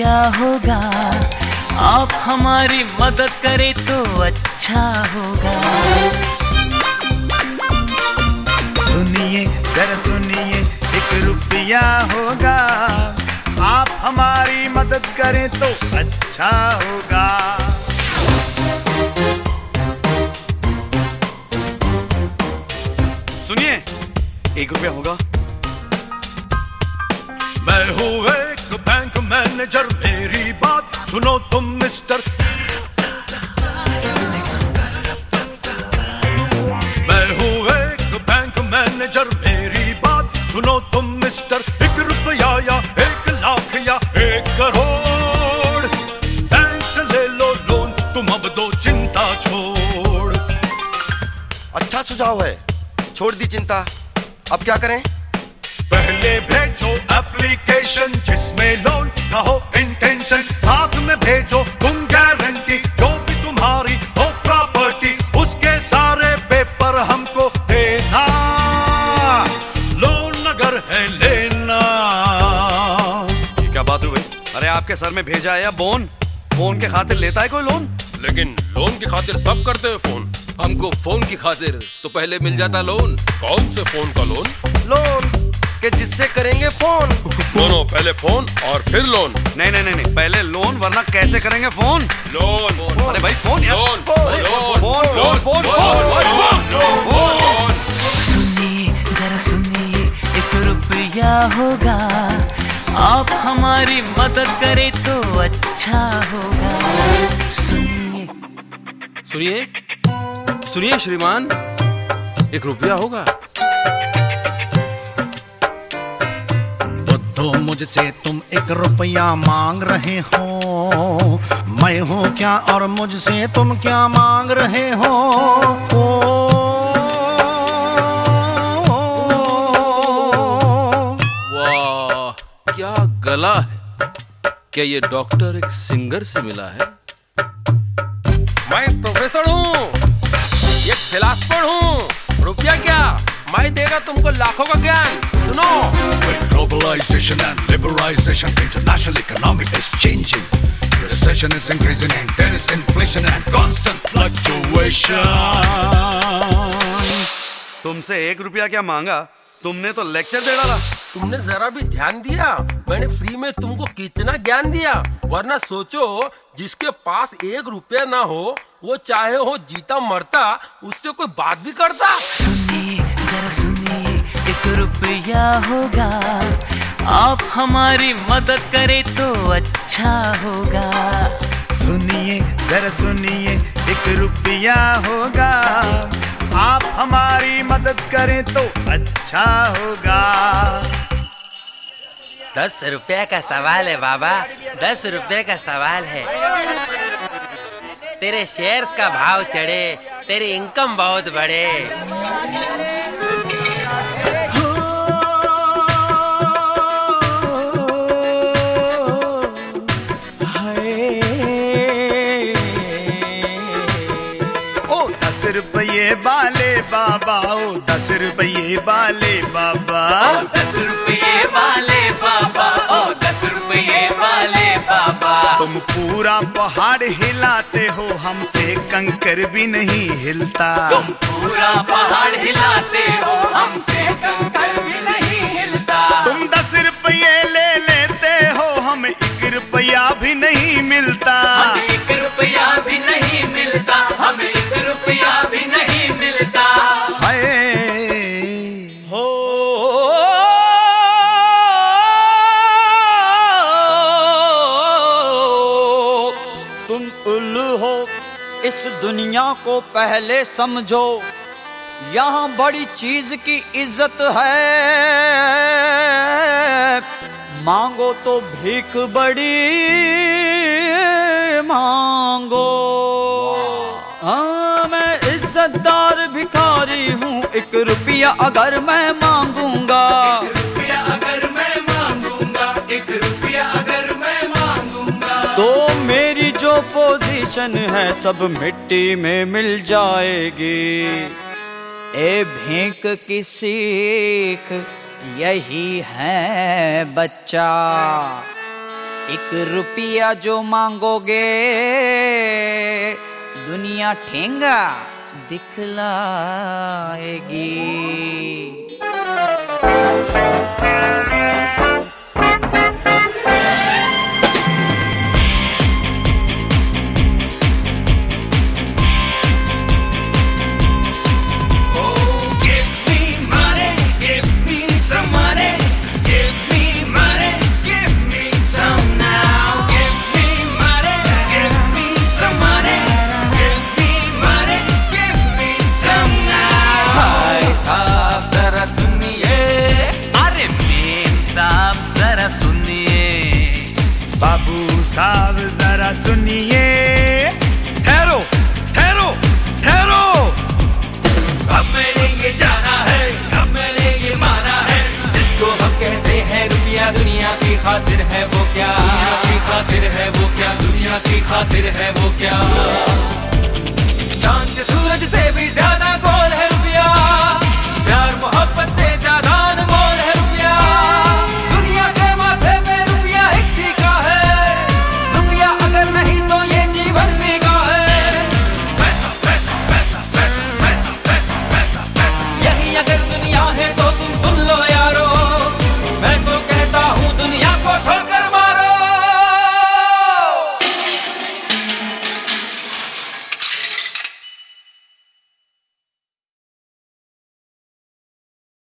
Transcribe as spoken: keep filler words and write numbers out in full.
रुपया होगा, आप हमारी मदद करें तो अच्छा होगा। सुनिए जरा सुनिए, एक रुपया होगा, आप हमारी मदद करें तो अच्छा होगा। सुनिए, एक रुपया होगा। मैं हूँ एक बैंक मैनेजर, मेरी बात सुनो तुम मिस्टर। मैं हूँ एक बैंक मैनेजर, मेरी बात सुनो तुम मिस्टर। एक रुपया या एक लाख या एक करोड़, बैंक से ले लो लोन, तुम अब दो चिंता छोड़। अच्छा सुझाव है, छोड़ दी चिंता। अब क्या करें? पहले भेजो एप्लीकेशन जिसमें लोन ना हो इंटेंशन, साथ में भेजो तुम गारंटी, जो भी तुम्हारी हो प्रॉपर्टी, उसके सारे पेपर हमको देना, लोन अगर है लेना। ये क्या बात हुई? अरे आपके सर में भेजा है या बोन? फोन के खातिर लेता है कोई लोन? लेकिन लोन की खातिर सब करते हैं फोन। हमको फोन की खातिर तो पहले मिल जाता लोन। कौन से फोन का लोन? लोन के जिससे करेंगे फोन। दोनों, पहले फोन और फिर लोन। नहीं नहीं नहीं, पहले लोन, वरना कैसे करेंगे फोन? लोन। अरे भाई फोन यार। Loan, phone loan, phone phone phone phone. सुनिए जरा सुनिए, एक रुपया होगा, आप हमारी मदद करें तो अच्छा होगा। सुनिए सुनिए सुनिए श्रीमान, एक रुपया होगा। बुद्धो मुझसे तुम एक रुपया मांग रहे हो, मैं हूँ क्या और मुझसे तुम क्या मांग रहे हो? ओ, वाह क्या गला है! क्या ये डॉक्टर एक सिंगर से मिला है? मैं प्रोफेसर हूँ, एक फिलासफर हूँ। रुपया क्या, मैं देगा तुमको लाखों का ज्ञान। सुनो, With globalization and liberalization, international economy is changing. Recession is increasing and there is inflation and constant fluctuation. तुमसे एक रुपया क्या मांगा, तुमने तो लेक्चर दे डाला। तुमने जरा भी ध्यान दिया मैंने फ्री में तुमको कितना ज्ञान दिया? वरना सोचो, जिसके पास एक रुपया ना हो, वो चाहे हो जीता मरता, उससे कोई बात भी करता? सुनिए जरा सुनिए, एक रुपया होगा, आप हमारी मदद करें तो अच्छा होगा। सुनिए जरा सुनिए, एक रुपया होगा, आप हमारी मदद करें तो अच्छा होगा। दस रुपए का सवाल है बाबा, दस रुपए का सवाल है। तेरे शेयर्स का भाव चढ़े, तेरी इनकम बहुत बढ़े। ओ दस रुपये वाले बाबा, ओ दस रुपये वाले बाबा, ओ दस रुपये वाले बाबा, ओ दस रुपये वाले बाबा। तुम पूरा पहाड़ हिलाते हो, हमसे कंकर भी नहीं हिलता। तुम पूरा पहाड़ हिलाते हो, हमसे कंकर भी नहीं हिलता। तुम दस रुपये ले लेते हो, हमें एक रुपया भी नहीं मिलता। हमें एक रुपया भी नहीं मिलता, हमें एक रुपया भी नहीं मिलता। हाय हो तुम उल्लू हो, इस दुनिया को पहले समझो, यहाँ बड़ी चीज की इज्जत है। मांगो तो भीख बड़ी मांगो। हाँ मैं इज्जतदार भिखारी हूँ, एक रुपया अगर मैं मांगूंगा, एक रुपया अगर मैं मांगूंगा, एक रुपया अगर मैं मांगूंगा, तो मेरी जो पोजीशन है सब मिट्टी में मिल जाएगी। ए भीख की सीख यही है बच्चा। एक रुपया जो मांगोगे दुनिया ठेंगा दिखलाएगी। बाबू साहब जरा सुनिए, ठहरो ठहरो ठहरो। अब मैंने ये जाना है, अब मैंने ये माना है, जिसको हम कहते हैं रुपया दुनिया की खातिर है वो क्या, दुनिया की खातिर है वो क्या, दुनिया की खातिर है वो क्या। चांद सूरज से भी ज्यादा गोल है रुपया, प्यार मोहब्बत से